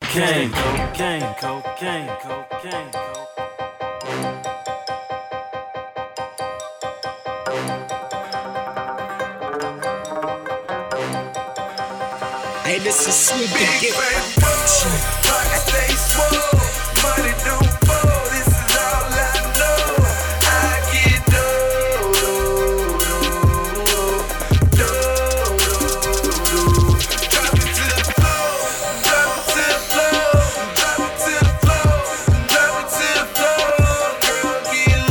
cocaine, cocaine, cocaine, cocaine, cocaine. Hey, this is Sweet the Big Gift. bank roll, pocket stay swole, money don't fall, this is all I know. I get dough, drop it to the floor, drop it to the floor, drop it to the floor, drop it to the floor, girl get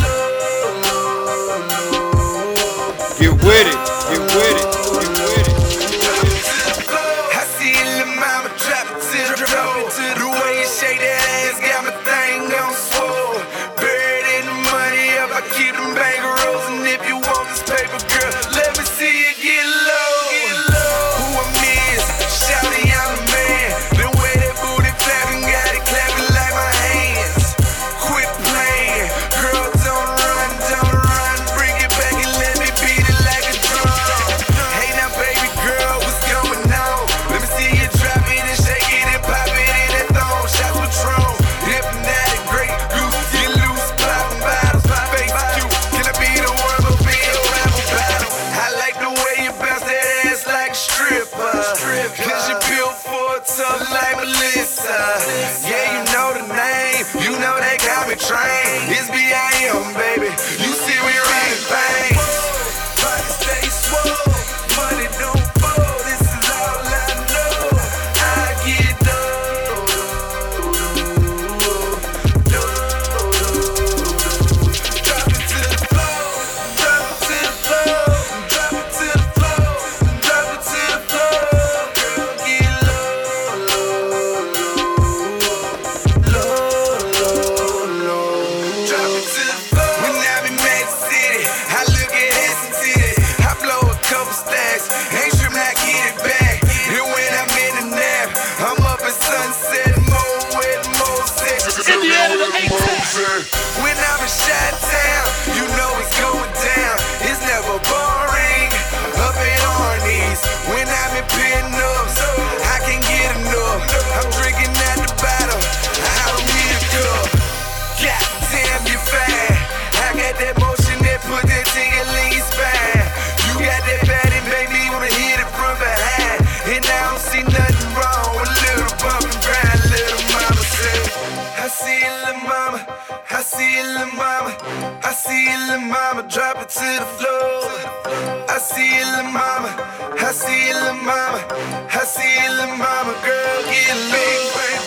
low. Get with it, get with it, get with it. I see lil' mama drop it to the floor. The way you shake that ass got my thing on swole. Buried in the money up, I keep them bankrolls. And if you want this paper, girl, let me see you get low. Who I'm is, shouty, I'm the man. The way that booty clapping, got it clapping like my hands. Quit playing, girl, don't run, bring it back and let me beat it like a drum. Hey now, baby girl, what's going on? Let me see you drop it and shake it and pop it in that thong. Shots Patron, hypnotic, great goose, get loose, poppin' bottles, face cute. Can I be the one who be your apple bottle? I like the way you bounce that ass like a stripper, cause you built for a tough like Melissa. Yeah, you know the name, you know they got me trained. It's B.I.M., baby, you see me running pain. Pocket stay swole, money don't fall, this is all I know. I get dough, drop it to the floor, drop it to the floor, drop it to the floor, drop it to the floor, girl get low, drop it to the floor. When I'm in Magic City, I look at ass and titties, I blow a couple stacks, ain't sure I get it back. And when I'm in the nap, I'm up at sunset, more with more sex. Indiana the 8-10. When I'm in Chi-Town, you know it's going down. It's never boring, up at Arnie's. When I'm in pin-ups, I can't get enough. I'm drinking at the bottle, I don't need a cup. Goddamn, you fine. I got that motion that put that tingle in your spine. You got that body, make me wanna hit it from behind. And I don't see nothing wrong with a little bump and grind, little mama said. I see you, little mama. I see you, little mama. I see you, little mama. Drop it to the floor. I see you, little mama. I see you, little mama. I see you, little mama. Girl, get low.